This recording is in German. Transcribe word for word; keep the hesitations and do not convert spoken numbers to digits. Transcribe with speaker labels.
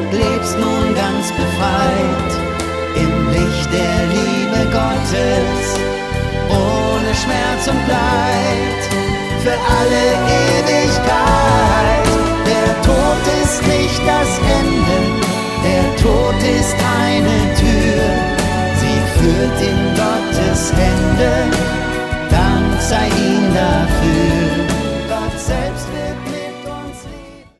Speaker 1: und lebst nun ganz befreit im Licht der Liebe Gottes, ohne Schmerz und Leid, für alle Ewigkeit. Der Tod ist nicht das Ende, der Tod ist eine Tür, sie führt in Gottes Hände, Dank sei ihm dafür. Gott selbst